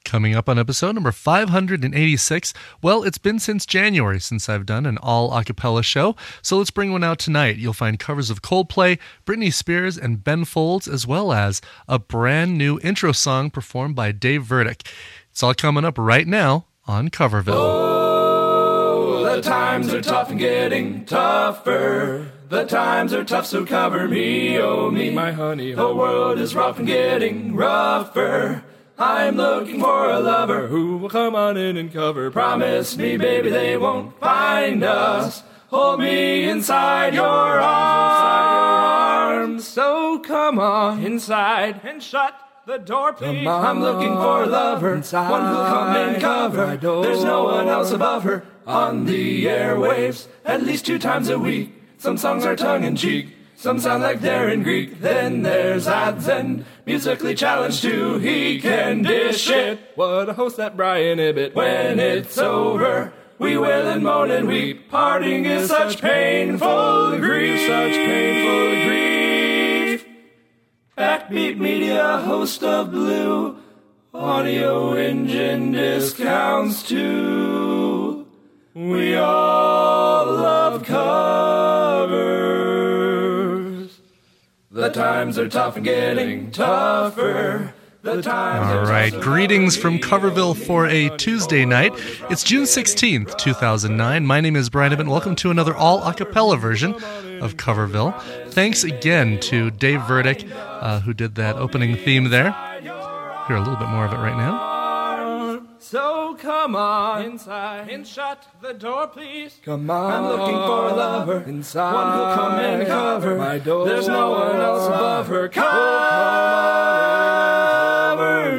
Coming up on episode number 586, well, it's been since January since I've done an all-a-cappella show, so let's bring one out tonight. You'll find covers of Coldplay, Britney Spears, and Ben Folds, as well as a brand new intro song performed by Dave Verdick. It's all coming up right now on Coverville. Oh, the times are tough and getting tougher. The times are tough, so cover me, oh me, my honey. The world is rough and getting rougher. I'm looking for a lover who will come on in and cover. Promise me, baby, they won't find us. Hold me inside your arms. So come on inside and shut the door, please. I'm looking for a lover, inside, one who'll come and cover. There's no one else above her on the airwaves, at least 2 times a week. Some songs are tongue-in-cheek, some sound like they're in Greek. Then there's Adzen, musically challenged too. He can dish it. What a host that Brian Ibbett. When it's over, we wail and moan and weep. Parting is such painful grief. Such painful grief. Backbeat Media, host of Blue. Audio engine discounts too. We all love covers. The times are tough and getting tougher. All right, greetings from Coverville for a Tuesday night. It's June 16th, 2009. My name is Brian Ibbett. Welcome to another all-a-cappella version of Coverville. Thanks again to Dave Verdick, who did that opening theme there. Hear a little bit more of it right now. So come on inside and shut the door, please. Come on, I'm looking for a lover inside. One who'll come and cover my door. There's no one else above her. Cover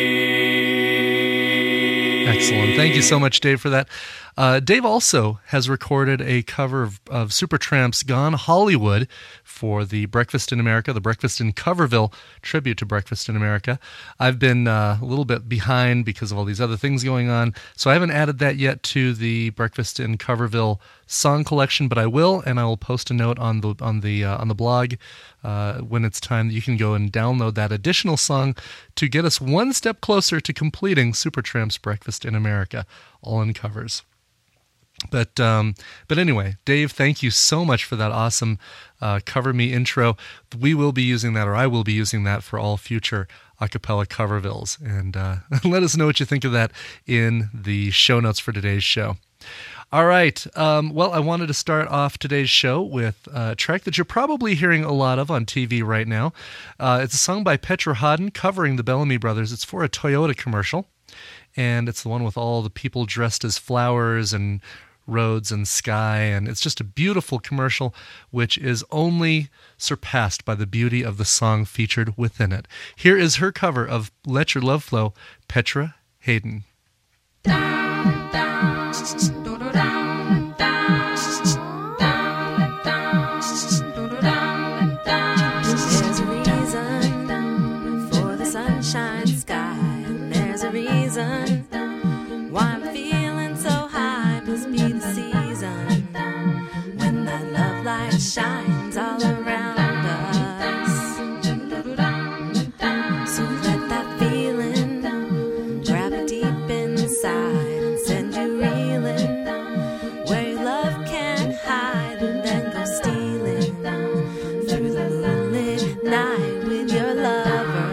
me. Excellent. Thank you so much, Dave, for that. Dave also has recorded a cover of Supertramp's Gone Hollywood for the Breakfast in America, the Breakfast in Coverville tribute to Breakfast in America. I've been a little bit behind because of all these other things going on, so I haven't added that yet to the Breakfast in Coverville song collection, but I will, and I will post a note on the blog when it's time that you can go and download that additional song to get us one step closer to completing Supertramp's Breakfast in America, all in covers. But anyway, Dave, thank you so much for that awesome Cover Me intro. We will be using that, or I will be using that for all future acapella Covervilles. And let us know what you think of that in the show notes for today's show. All right. Well, I wanted to start off today's show with a track that you're probably hearing a lot of on TV right now. It's a song by Petra Haden covering the Bellamy Brothers. It's for a Toyota commercial, and it's the one with all the people dressed as flowers and roads and sky, and it's just a beautiful commercial which is only surpassed by the beauty of the song featured within it. Here is her cover of Let Your Love Flow, Petra Haden. Down, down, down, down, down, down, down. There's a reason for the sunshine sky, and there's a reason why I'm feeling so high. Must be the season when that love light shines all around us. So let that feeling grab it deep inside and send you reeling where your love can't hide, and then go stealing through the moonlit night with your lover.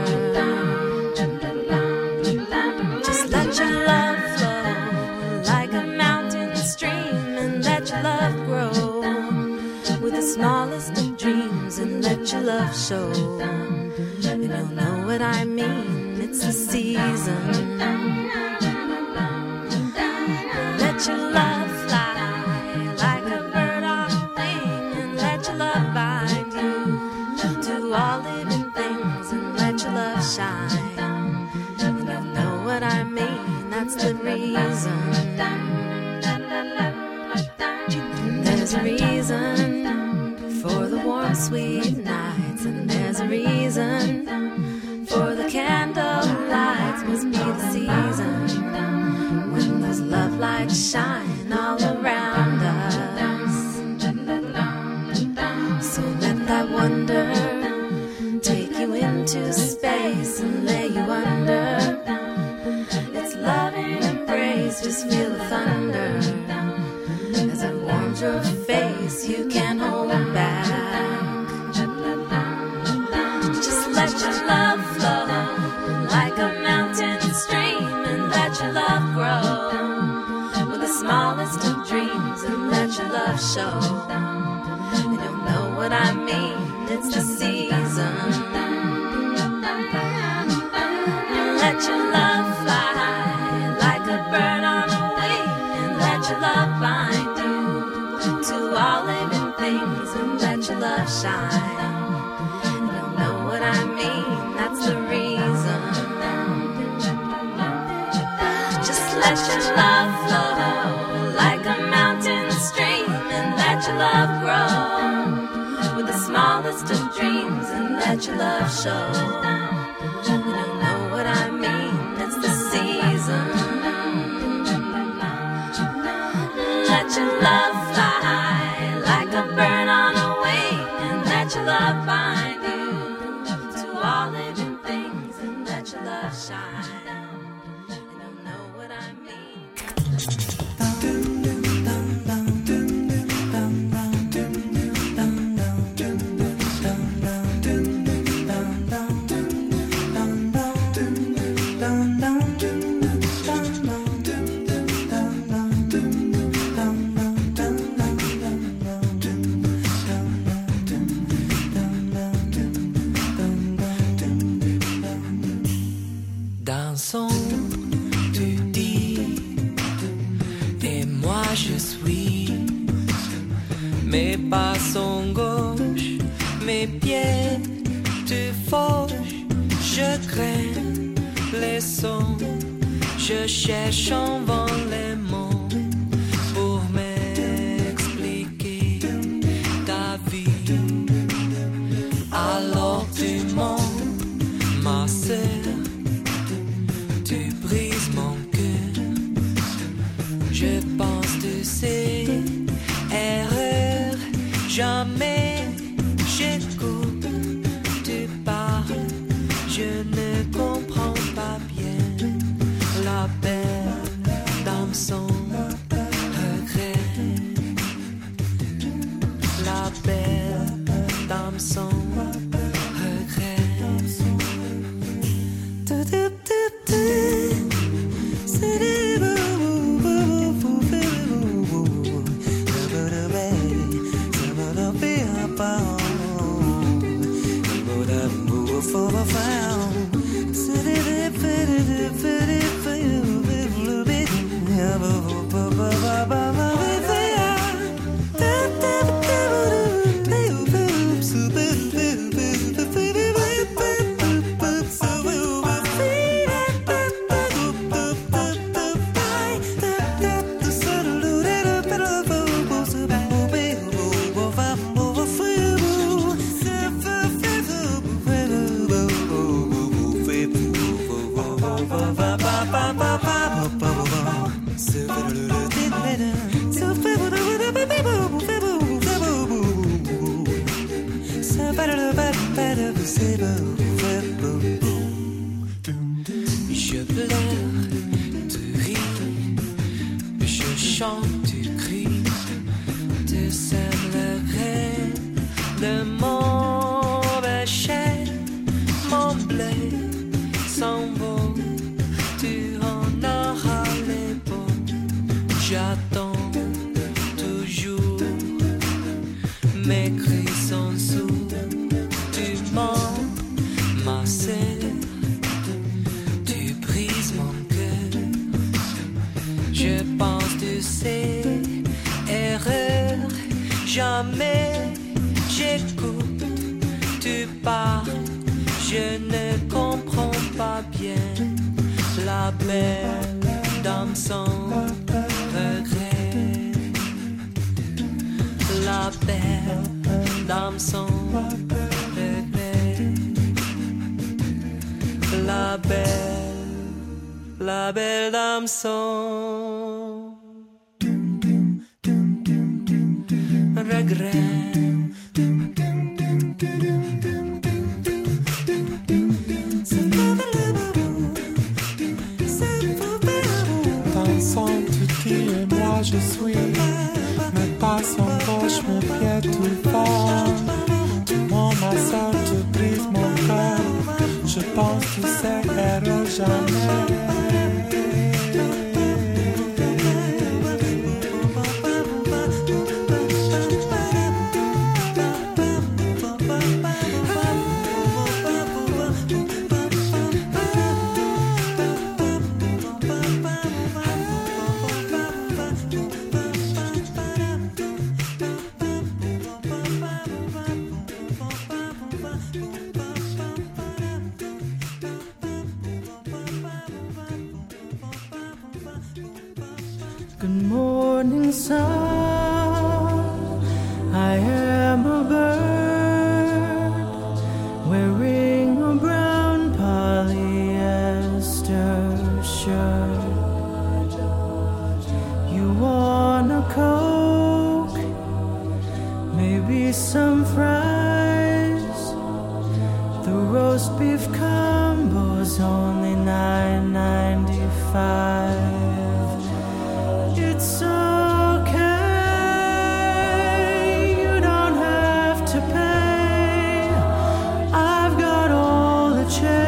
Just let your love flow like a mountain stream, and let your love grow with the smallest of dreams, and let your love show. And you'll know what I mean, it's the season. Let your love fly like a bird on a wing, and let your love bind you to all living things, and let your love shine. And you'll know what I mean, that's the reason. There's a reason for the warm, sweet nights, and there's a reason for the candle lights. Must be the season when those love lights shine all around us. So let that wonder take you into space and lay you under, a mountain stream and let your love grow. With the smallest of dreams and let your love show. You don't know what I mean, it's the season. Let your love fly like a bird on a wing, and let your love bind you to all living things, and let your love shine. You don't know what I mean, that's the reason. Just let your love flow like a mountain stream, and let your love grow with the smallest of dreams, and let your love show. You don't know what I mean, it's the season. Let your love fly like a bird on a wing, and let your love bind you to all living things, and let your love shine. You don't know what I mean. Dansons, tu dis, et moi je suis. Mes pas sont gauches, mes pieds tu fauches. Je crains les sons, je cherche en vain les mots pour m'expliquer ta vie. Alors tu montes, ma sœur. Tu brises mon cœur. Je pense de ces erreurs. Jamais j'écoute. Tu parles. Je ne comprends pas bien. La belle dans son regret. La belle dans son regret. Je pleure, tu ris, je chante, tu cries, tu sèmes le grain de mon péché, mon blé s'envole, tu en auras les beaux. J'attends toujours, mes cris sont sourds, tu mens, ma sœur. Je pense de ces erreurs, jamais j'écoute, tu parles, je ne comprends pas bien. La belle dans son regret, la belle dans son regret, la belle dame son regret. Dansant, tu dis et moi je suis. Mes pas sont gauche, mes pieds tout fort. Tu mens ma soeur, tu brises mon cœur. Je pense tu sais erreur, Good morning, sun. I am a bird wearing a brown polyester shirt. You want a Coke, maybe some fries. The roast beef combo's only $9.95. It's okay, you don't have to pay. I've got all the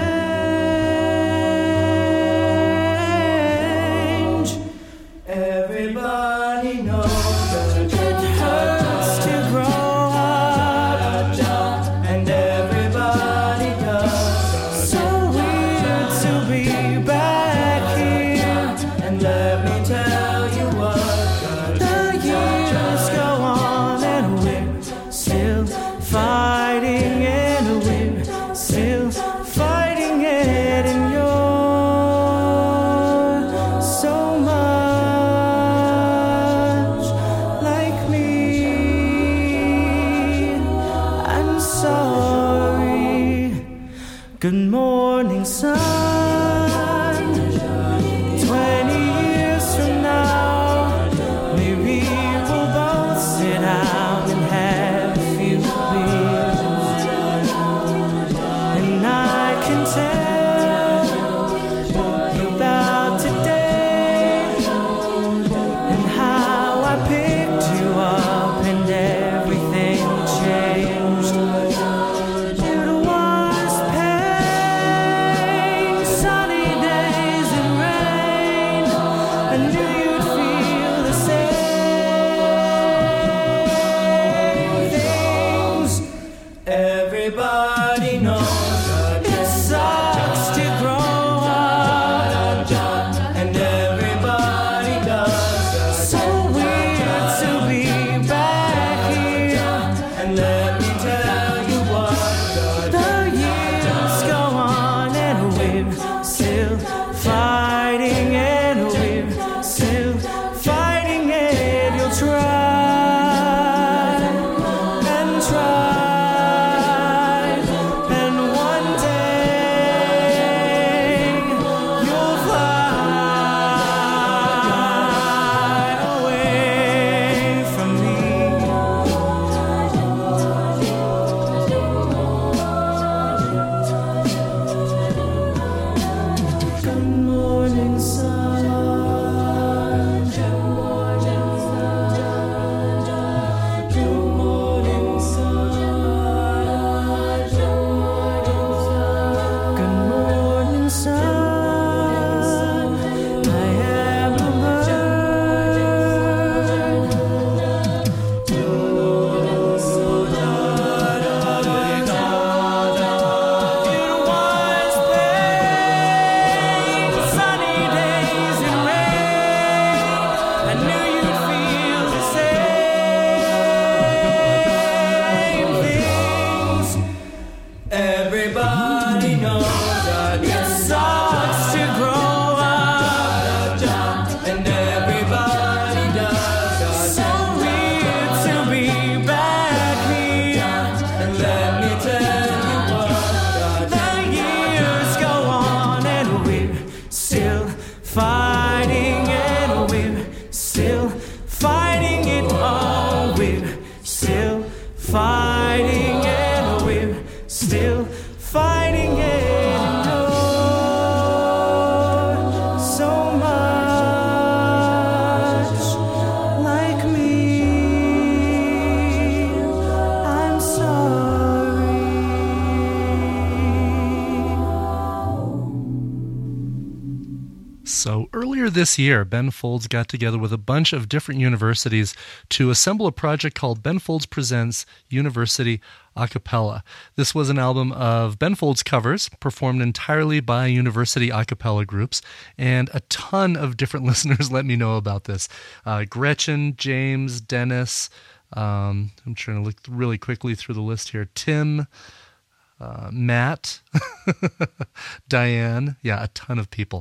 change. Everybody knows that it hurts to grow up, and everybody does. So weird to be back here, and let me tell you what, the years go on and we're still fighting, and we're still fighting it, and you're so much like me. I'm sorry. Good morning, sun. 20 years from now, maybe we'll both sit down and have a few beers, and I can tell you about today and how I picked you up and everything changed. It was pain, sunny days and rain. I knew you'd feel the same things. Everybody knows that it sucks to grow up, and everybody does. So weird to be back here, and let me tell you what, the years go on and we're still fighting, and we're still fighting it. You'll try and try, and one day you'll fly away from me. Good morning, sun. Good morning, sun. Good morning, sun. Good morning, sun. I am a bird. It was pain, sunny days and rain. I knew you'd feel the same things. Everybody knows that it sucks to grow up, and everybody does. So weird to be back here, and let me tell you what, the years go on and we're still fighting, and we're still fighting it all. We're still fighting, and we're still fighting it. And you're so much like me. I'm sorry. So earlier this year, Ben Folds got together with a bunch of different universities to assemble a project called Ben Folds Presents University Acapella. This was an album of Ben Folds covers performed entirely by university a cappella groups, and a ton of different listeners let me know about this. Gretchen, James, Dennis, I'm trying to look really quickly through the list here, Tim, Matt, Diane, yeah, a ton of people.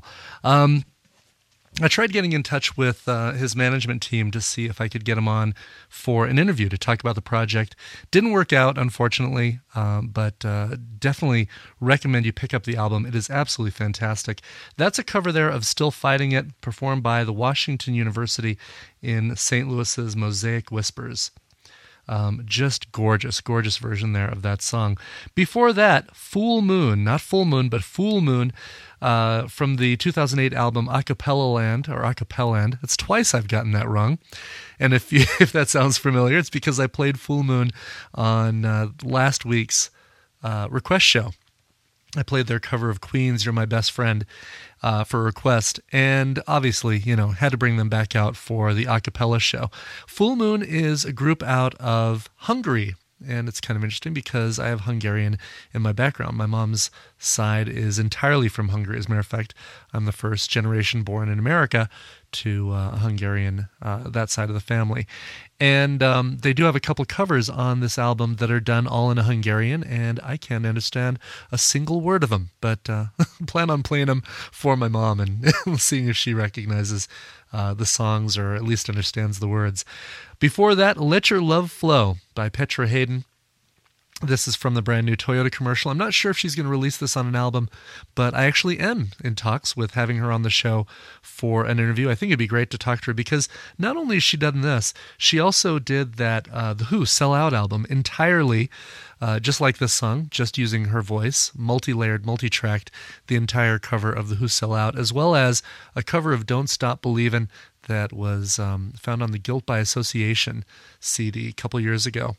I tried getting in touch with his management team to see if I could get him on for an interview to talk about the project. Didn't work out, unfortunately, but definitely recommend you pick up the album. It is absolutely fantastic. That's a cover there of Still Fighting It, performed by the Washington University in St. Louis's Mosaic Whispers. Just gorgeous, gorgeous version there of that song. Before that, Full Moon, not Full Moon, but Full Moon, from the 2008 album Acapella Land, or Acapella Land. It's twice I've gotten that wrong. And if that sounds familiar, it's because I played Full Moon on last week's request show. I played their cover of Queen's You're My Best Friend for a request, and obviously, had to bring them back out for the a cappella show. Full Moon is a group out of Hungary, and it's kind of interesting because I have Hungarian in my background. My mom's side is entirely from Hungary. As a matter of fact, I'm the first generation born in America to a Hungarian, that side of the family. And they do have a couple covers on this album that are done all in a Hungarian, and I can't understand a single word of them, but plan on playing them for my mom and seeing if she recognizes the songs or at least understands the words. Before that, Let Your Love Flow by Petra Haden. This is from the brand new Toyota commercial. I'm not sure if she's going to release this on an album, but I actually am in talks with having her on the show for an interview. I think it'd be great to talk to her because not only has she done this, she also did that The Who Sell Out album entirely, just like this song, just using her voice, multi-layered, multi-tracked, the entire cover of The Who Sell Out, as well as a cover of Don't Stop Believin' that was found on the Guilt by Association CD a couple years ago.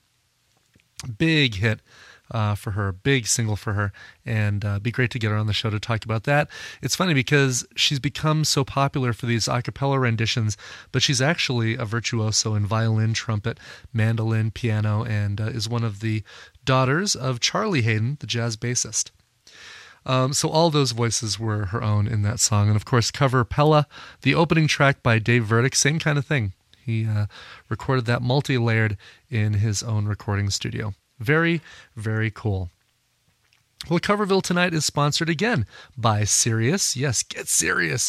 Big hit for her, big single for her, and be great to get her on the show to talk about that. It's funny because she's become so popular for these a cappella renditions, but she's actually a virtuoso in violin, trumpet, mandolin, piano, and is one of the daughters of Charlie Haden, the jazz bassist. So all those voices were her own in that song. And of course, cover Pella, the opening track by Dave Verdict, same kind of thing. He recorded that multi-layered in his own recording studio. Very, very cool. Well, Coverville tonight is sponsored again by Sirius. Yes, get Sirius.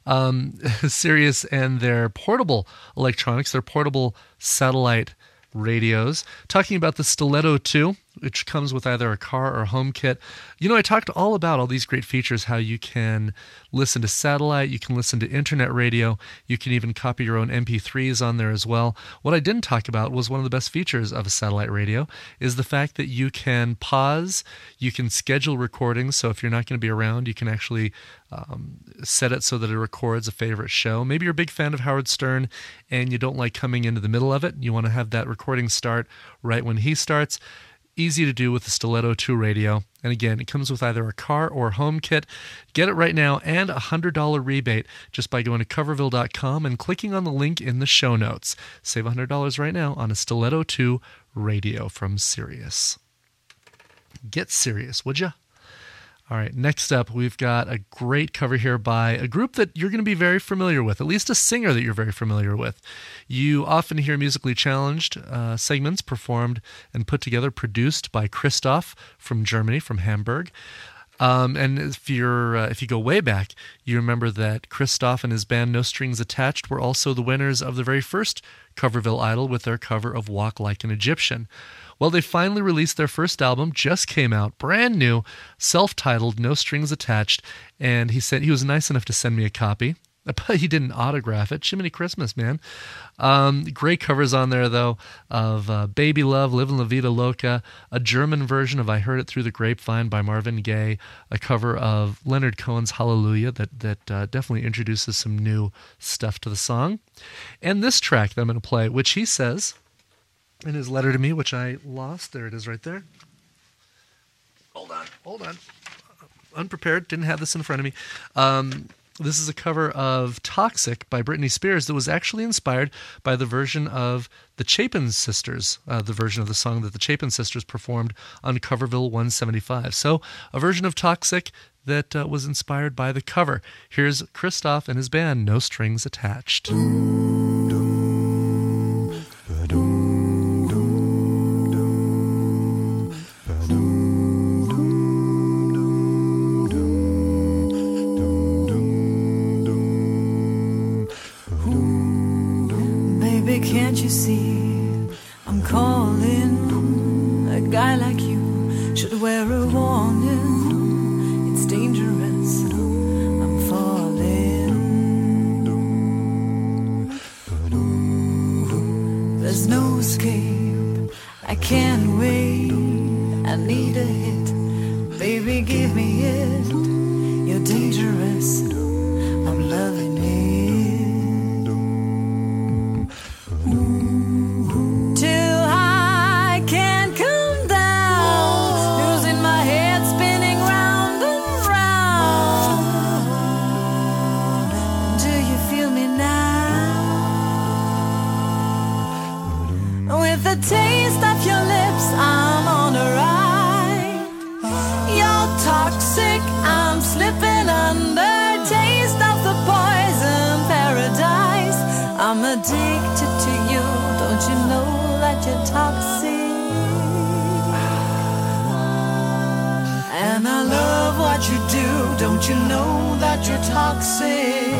Sirius and their portable electronics, their portable satellite radios. Talking about the Stiletto 2, which comes with either a car or home kit. I talked all about all these great features, how you can listen to satellite, you can listen to internet radio, you can even copy your own MP3s on there as well. What I didn't talk about was one of the best features of a satellite radio is the fact that you can pause, you can schedule recordings, so if you're not going to be around, you can actually set it so that it records a favorite show. Maybe you're a big fan of Howard Stern and you don't like coming into the middle of it. You want to have that recording start right when he starts. Easy to do with the Stiletto 2 radio. And again, it comes with either a car or home kit. Get it right now and a $100 rebate just by going to coverville.com and clicking on the link in the show notes. Save $100 right now on a Stiletto 2 radio from Sirius. Get serious, would you? All right, next up, we've got a great cover here by a group that you're going to be very familiar with, at least a singer that you're very familiar with. You often hear musically challenged segments performed and put together, produced by Christoph from Germany, from Hamburg. And if you go way back, you remember that Christoph and his band No Strings Attached were also the winners of the very first Coverville Idol with their cover of Walk Like an Egyptian. Well, they finally released their first album, just came out, brand new, self-titled, No Strings Attached, and he was nice enough to send me a copy. But he didn't autograph it. Jiminy Christmas, man. Great covers on there, though, of Baby Love, Livin' La Vida Loca, a German version of I Heard It Through the Grapevine by Marvin Gaye, a cover of Leonard Cohen's Hallelujah that definitely introduces some new stuff to the song. And this track that I'm going to play, which he says in his letter to me, which I lost. There it is right there. Hold on. Unprepared. Didn't have this in front of me. This is a cover of Toxic by Britney Spears that was actually inspired by the version of the Chapin Sisters, the version of the song that the Chapin Sisters performed on Coverville 175. So a version of Toxic that was inspired by the cover. Here's Christoph and his band, No Strings Attached. Can't you see I'm calling? A guy like you should wear a warning. It's dangerous, I'm falling. There's no escape, I can't wait. I need a hit, baby give me it. You're dangerous, I'm loving it. The taste of your lips, I'm on a ride. You're toxic, I'm slipping under. Taste of the poison paradise. I'm addicted to you, don't you know that you're toxic? And I love what you do, don't you know that you're toxic?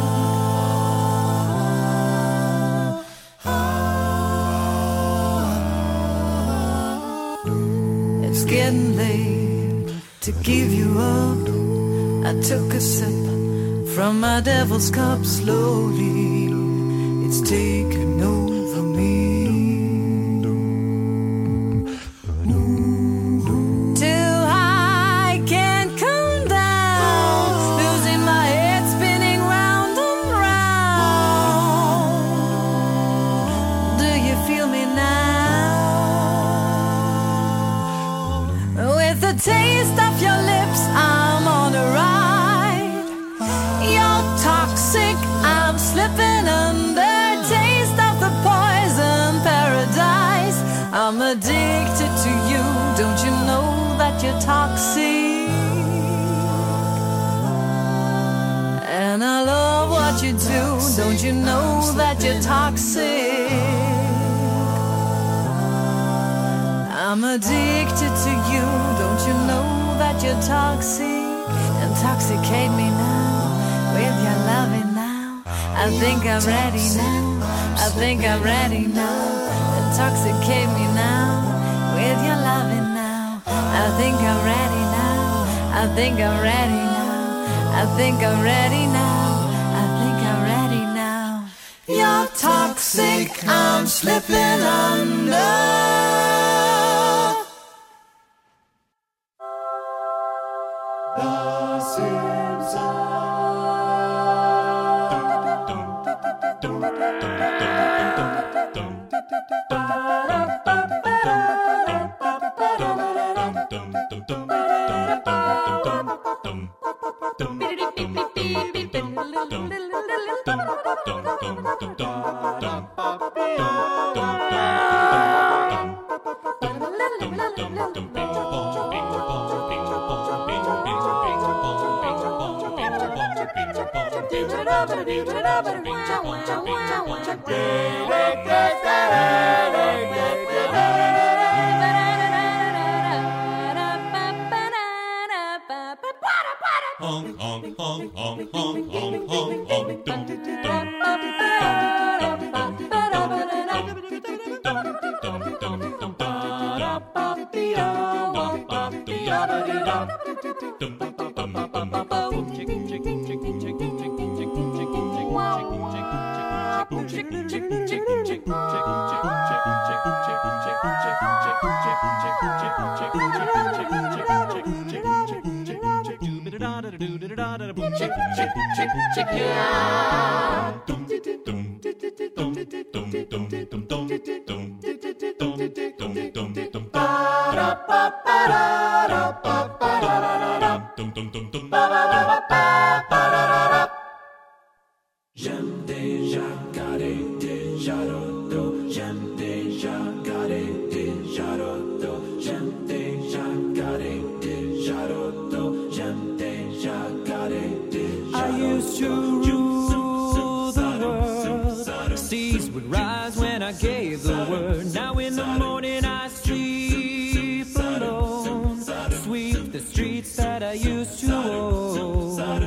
It's getting late to give you up. I took a sip from my devil's cup slowly. It's taken over me. Too high, can't come down. Losing my head, spinning round and round. Do you feel me now? With the taste of your lips, I'm on a ride. You're toxic, I'm slipping under. Taste of the poison paradise. I'm addicted to you, don't you know that you're toxic? And I love what you do, don't you know that you're toxic? I'm addicted to you, don't you know that you're toxic? Intoxicate me now, with your loving now. I think I'm ready now, I think I'm ready now. Intoxicate me now, with your loving now. I think I'm ready now, I think I'm ready now. I think I'm ready now, I think I'm ready now. You're toxic, I'm slipping under. used to rule the world. Seas would rise when I gave the word. Now in the morning I sleep alone. Sweep the streets that I used to own.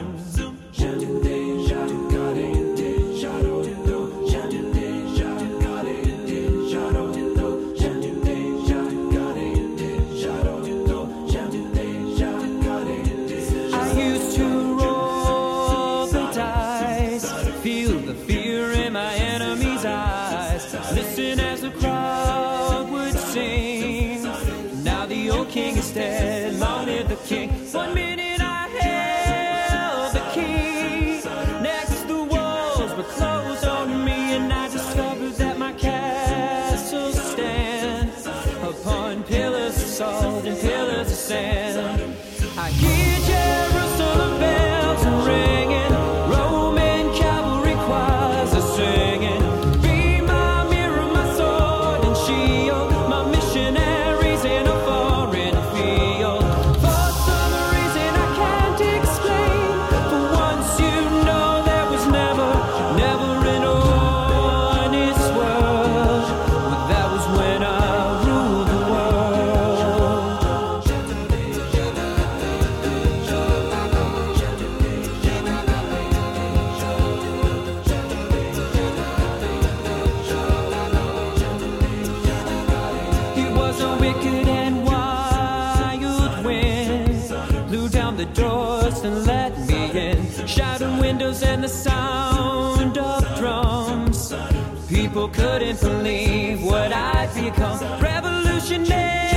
King is dead, long live the king. 1 minute I held the key. Next the walls were closed on me, and I discovered that my castle stands upon pillars of salt and pillars of sand. I hear Jerusalem bells ringing, Roman cavalry choirs are singing. Be my mirror, my sword and shield, my missionaries in a foreign field. For some reason I can't explain, for once you know there was never an honest world. But that was when I ruled the world. It was a wicked and wild wind, blew down the doors and let me in. Shattered windows and the sound of drums. People couldn't believe what I'd become. Revolutionaries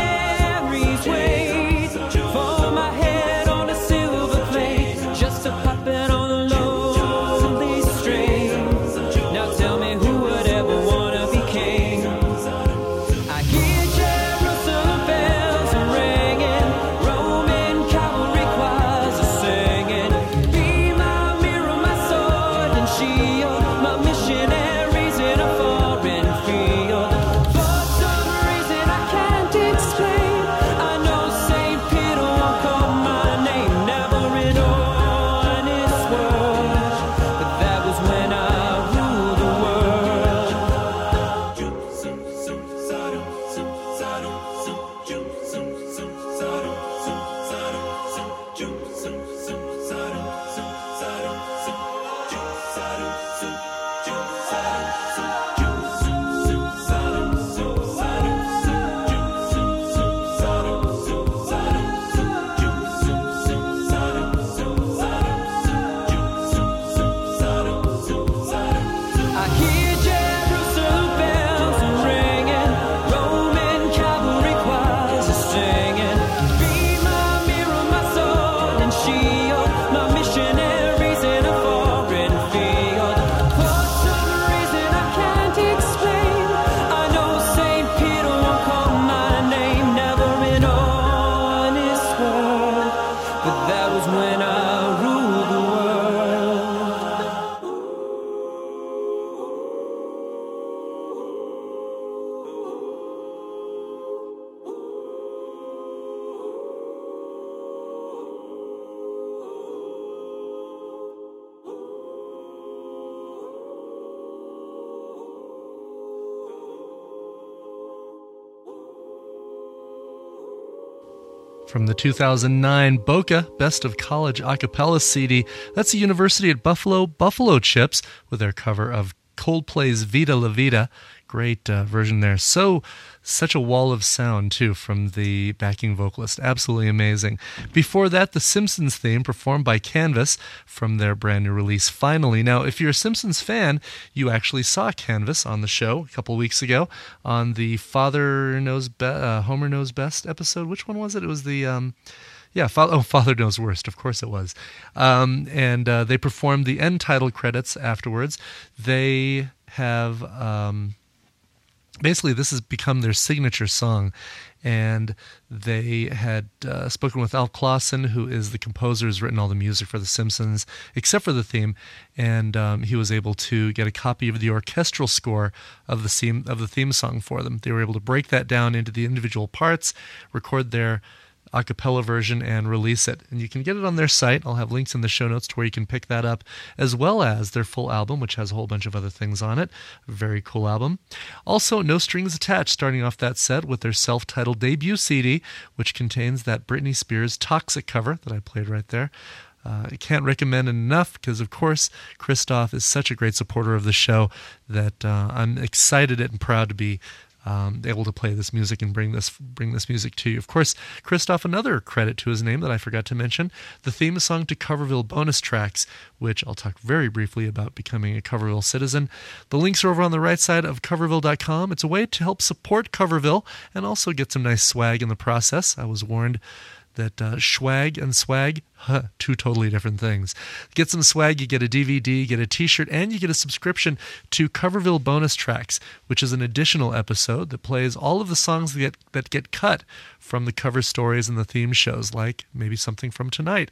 wait for my head on a silver plate, just a puppet on a lonely string. Now tell me who would ever wanna be king? I hear Jerusalem bells ringing, Roman cavalry choirs are singing. Be my mirror, my sword and shield, my missionaries in a foreign field. For some reason I can't explain, I know St. Peter won't call my name. Never an honest word, but that was when I ruled the world. I hear Jerusalem bells ringing, Roman cavalry choirs are singing. Be my mirror, my sword and shield, my missionaries in a foreign field. For some reason I can't explain, I know St. Peter won't call my name. Never an honest word, but that was when I ruled the world. From the 2009 Boca Best of College Acapella CD, that's the University at Buffalo Chips, with their cover of Coldplay's Vida La Vida. Great version there. Such a wall of sound, too, from the backing vocalist. Absolutely amazing. Before that, the Simpsons theme performed by Canvas from their brand new release, Finally. Now, if you're a Simpsons fan, you actually saw Canvas on the show a couple weeks ago on the Homer Knows Best episode. Which one was it? It was the... Father Knows Worst. Of course it was. And they performed the end title credits afterwards. They have... basically, this has become their signature song, and they had spoken with Al Clausen, who is the composer, who's written all the music for The Simpsons, except for the theme, and he was able to get a copy of the orchestral score of the theme song for them. They were able to break that down into the individual parts, record their a cappella version and release it. And you can get it on their site. I'll have links in the show notes to where you can pick that up, as well as their full album, which has a whole bunch of other things on it. Very cool album. Also, No Strings Attached, starting off that set with their self-titled debut CD, which contains that Britney Spears Toxic cover that I played right there. I can't recommend enough because, of course, Christoph is such a great supporter of the show that I'm excited and proud to be able to play this music and bring this music to you. Of course, Christoph, another credit to his name that I forgot to mention, the theme song to Coverville bonus tracks, which I'll talk very briefly about becoming a Coverville citizen. The links are over on the right side of Coverville.com. It's a way to help support Coverville and also get some nice swag in the process. I was warned that swag and swag, two totally different things. Get some swag, you get a DVD, get a t-shirt, and you get a subscription to Coverville Bonus Tracks, which is an additional episode that plays all of the songs that get cut from the cover stories and the theme shows, like maybe something from tonight.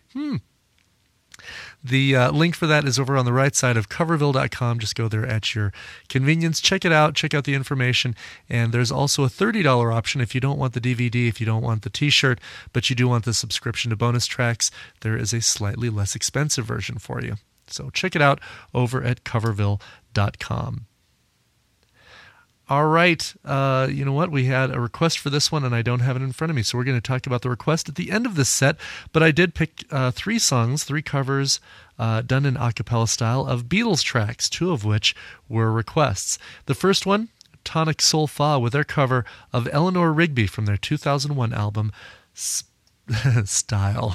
The link for that is over on the right side of Coverville.com. Just go there at your convenience. Check it out. Check out the information. And there's also a $30 option if you don't want the DVD, if you don't want the t-shirt, but you do want the subscription to bonus tracks. There is a slightly less expensive version for you. So check it out over at Coverville.com. All right, you know what? We had a request for this one, and I don't have it in front of me, so we're going to talk about the request at the end of this set. But I did pick 3 songs, 3 covers done in a cappella style of Beatles tracks, 2 of which were requests. The first one, Tonic Sol Fa, with their cover of Eleanor Rigby from their 2001 album, Style.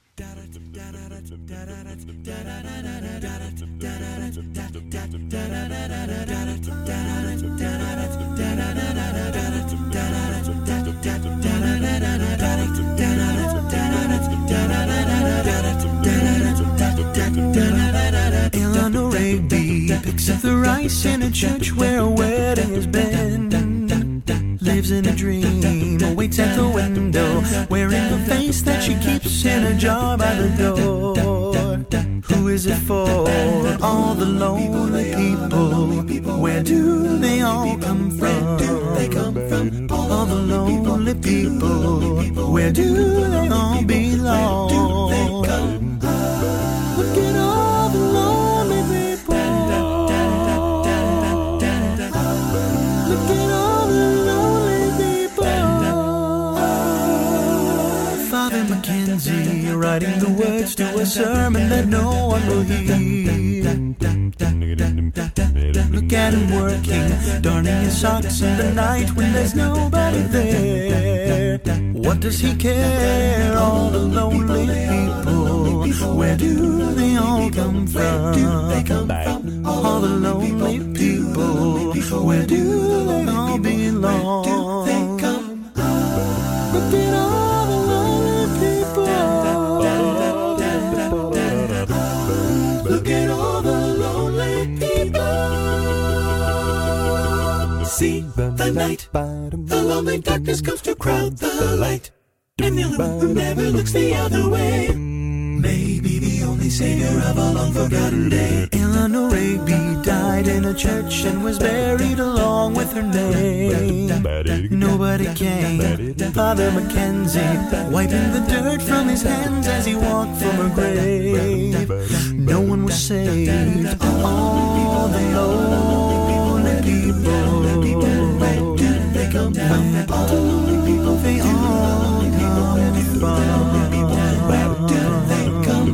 Eleanor Rigby picks up the rice in a church where a wedding has been. Lives in a dream, waits at the window, wearing a face that she keeps in a jar by the door. Who is it for? All the lonely people. Where do they all come from? All the lonely people. Where do they all belong? Look at all the lonely people. Look at all the lonely people. Father Mackenzie writing the words to a sermon that no one will hear. Look at him working, darning his socks in the night when there's nobody there. What does he care? All the lonely people. Where do they all come from? All the lonely people. Where do they all belong? Look at all the lonely people. Look at all the lonely people. See the night, the lonely darkness comes to crowd the light, and the only one who never looks the other way may be the only savior of a long forgotten day. Eleanor Rigby died in a church and was buried along with her name. Nobody came. Father Mackenzie wiping the dirt from his hands as he walked from her grave. No one was saved. All the lonely people. Where do they come from? All the lonely people. They all come from. Where do they come?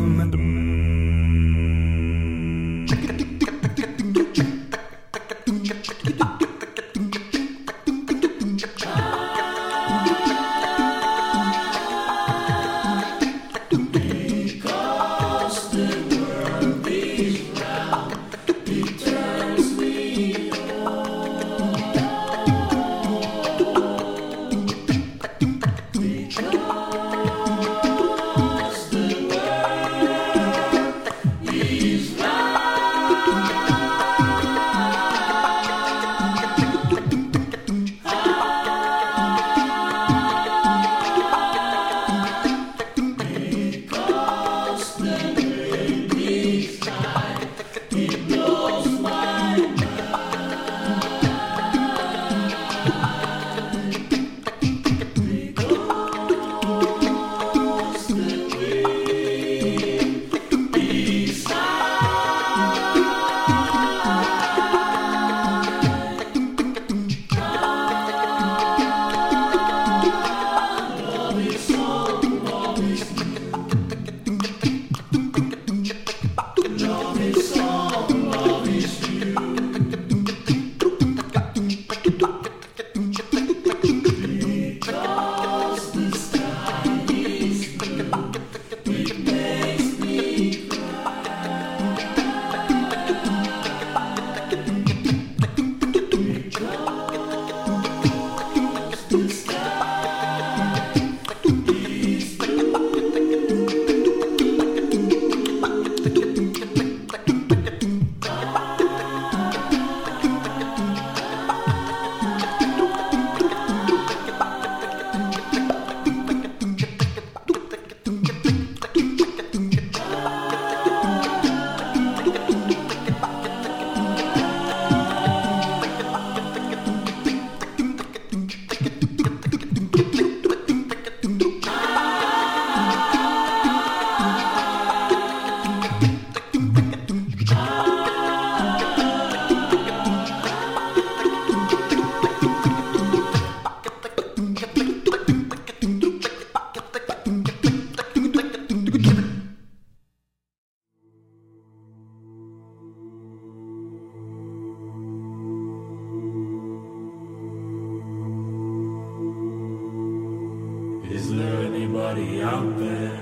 anybody out there?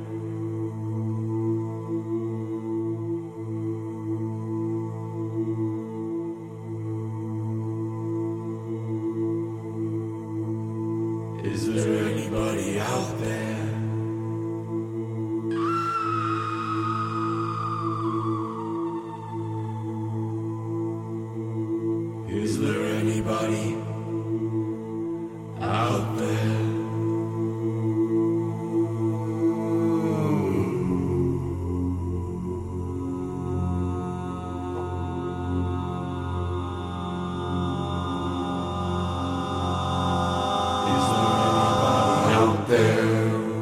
Is there anybody out there? Is there anybody out there? Is there anybody out there?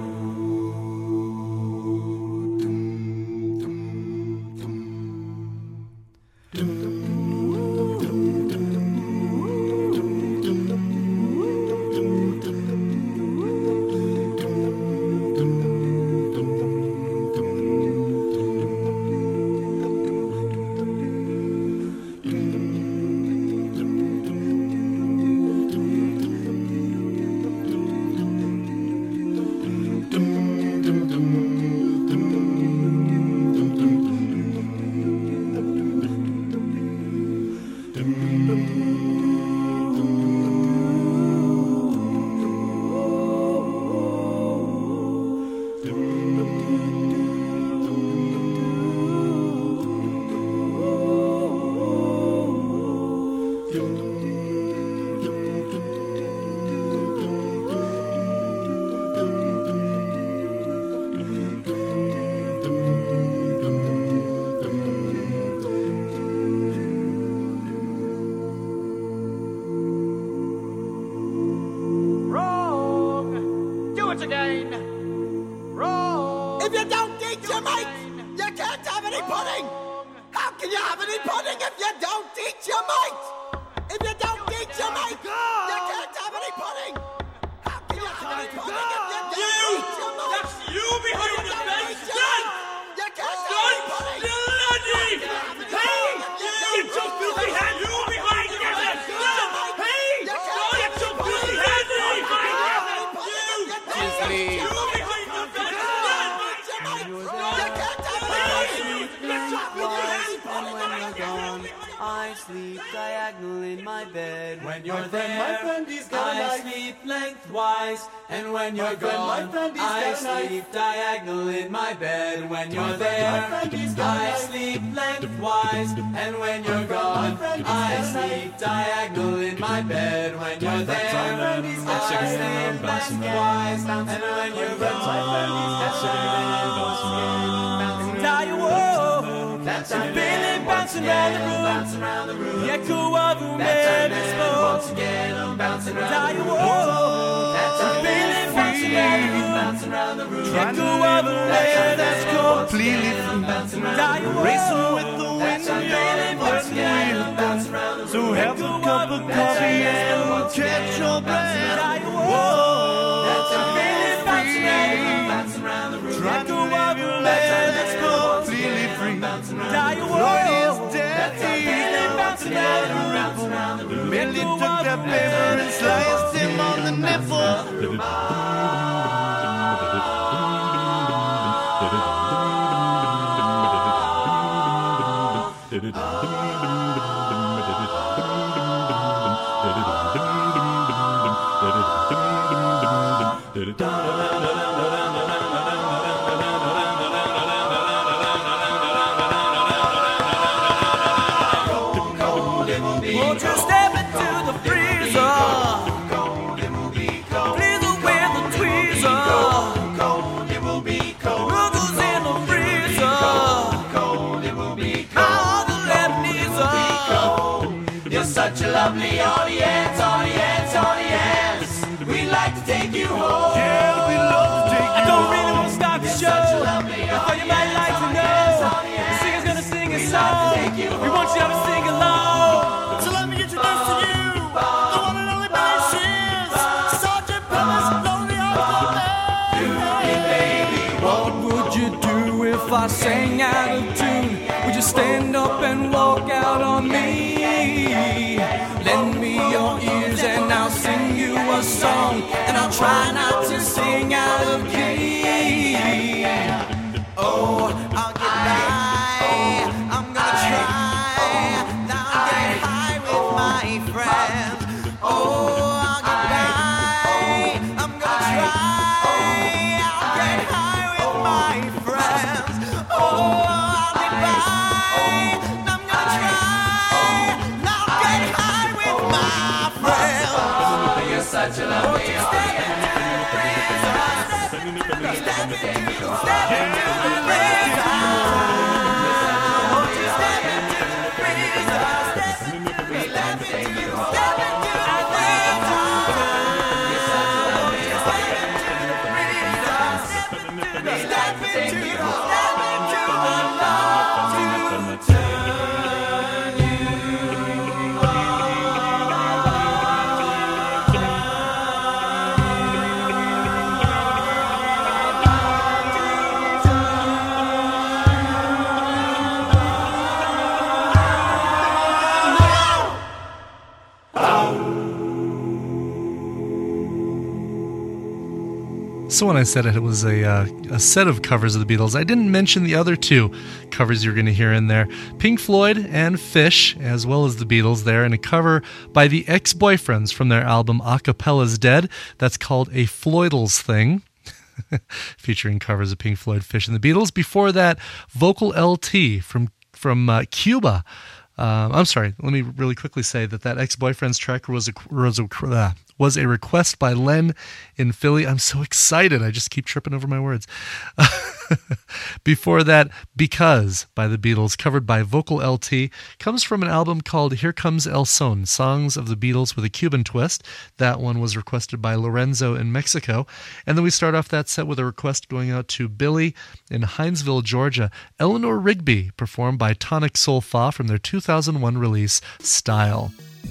Wrong! Do it again! Wrong! If you don't eat your mate, you can't have any pudding! How can you have any pudding if you don't eat your mate? If you don't eat your mate, you can't have any pudding! How can you have any pudding if you don't eat your mate? That's you behind the bench! Stand! You can't have any pudding! Bloody! Hey! Get your filthy hands! You behind the bench! Stand! Hey! Get your filthy hands behind the bench! Grizzly. You behind the bench! Stand! You can't have any pudding! Get your filthy hands And when you're gone, I sleep diagonal in my bed. When you're My friend, he's got a I knife. sleep lengthwise. And when you're my friend, he's I got a knife. sleep diagonal in my bed. When you're my friend, he's got a I knife. sleep lengthwise. And when you're gone, friend, he's I got a sleep diagonal in my bed. When you're friend, he's got a I knife. sleep lengthwise. And when you're gone, Tell you what, that's a Billy bouncing around the room. The echo of a melody once spoke. again I'm bouncing around Tell the you room. what, that's a Billy bouncing around the room. The echo of a melody spoke. Completely Tell you what, Racing with the wind, that's a Billy bouncing around the room. So have a cup of coffee and catch your breath. Tell you what, that's a Billy bouncing around the room. The echo of a melody spoke. Completely free. Tell you Lord what, is that's a dead. Billy bouncing around the room. Billy took that paper and sliced him on the nipple. Won't you step into the freezer? Please with the tweezer. Ruggles in the freezer. All the Lebanese. You're such a lovely audience, audience, audience. We'd like to take you home. Yeah, we love to take I don't really want to start the show. such a lovely I thought you might like to know. The singer's gonna sing a song. We want you to sing along. So let me introduce to you the one and only Billy Shears, Sergeant Pepper's Lonely Hearts What would you do if I sang out of tune? Would you stand up and walk out on me? Lend me your ears and I'll sing you a a song, and I'll try not to sing out of key. Oh, I'll get by, I'm gonna try. Now I'm getting high with my friends. Oh, I'll get by, I'm gonna try. I'll get high with my friends. Oh, I'll get by, I'm gonna try. Now I'm getting high with my friends. Oh, you're such a lovely So when I said it was a set of covers of the Beatles, I didn't mention the other two covers you're going to hear in there. Pink Floyd and Fish, as well as the Beatles there, and a cover by the Ex-Boyfriends from their album Acapella's Dead. That's called A Floydals Thing, featuring covers of Pink Floyd, Fish, and the Beatles. Before that, Vocal LT from Cuba. I'm sorry, let me really quickly say that Ex-Boyfriends track was a request by Len in Philly. I'm so excited. I just keep tripping over my words. Before that, Because by the Beatles, covered by Vocal LT, comes from an album called Here Comes El Son, Songs of the Beatles with a Cuban Twist. That one was requested by Lorenzo in Mexico. And then we start off that set with a request going out to Billy in Hinesville, Georgia. Eleanor Rigby, performed by Tonic Sol Fa from their 2001 release, Style.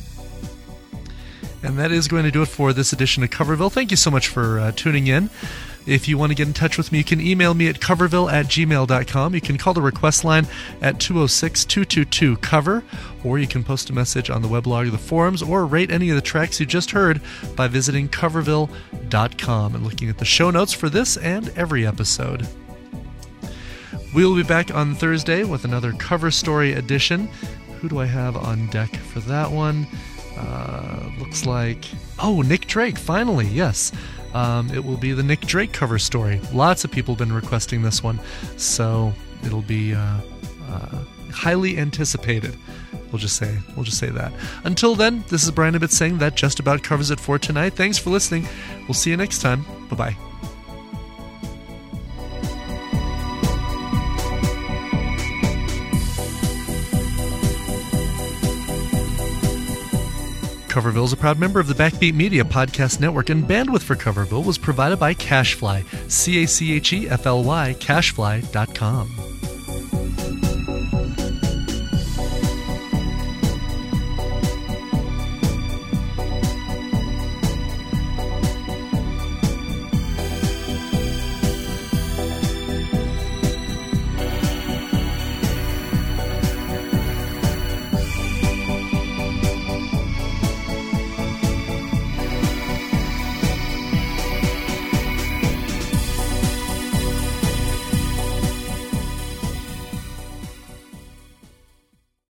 And that is going to do it for this edition of Coverville. Thank you so much for tuning in. If you want to get in touch with me, you can email me at coverville@gmail.com. You can call the request line at 206-222-COVER, or you can post a message on the weblog or the forums, or rate any of the tracks you just heard by visiting coverville.com and looking at the show notes for this and every episode. We will be back on Thursday with another Cover Story edition. Who do I have on deck for that one? Looks like... Oh, Nick Drake, finally, yes. It will be the Nick Drake cover story. Lots of people have been requesting this one, so it'll be highly anticipated. We'll just say that. Until then, this is Brian Ibbett saying that just about covers it for tonight. Thanks for listening. We'll see you next time. Bye-bye. Coverville is a proud member of the Backbeat Media Podcast Network, and bandwidth for Coverville was provided by CacheFly, CacheFly, CashFly.com.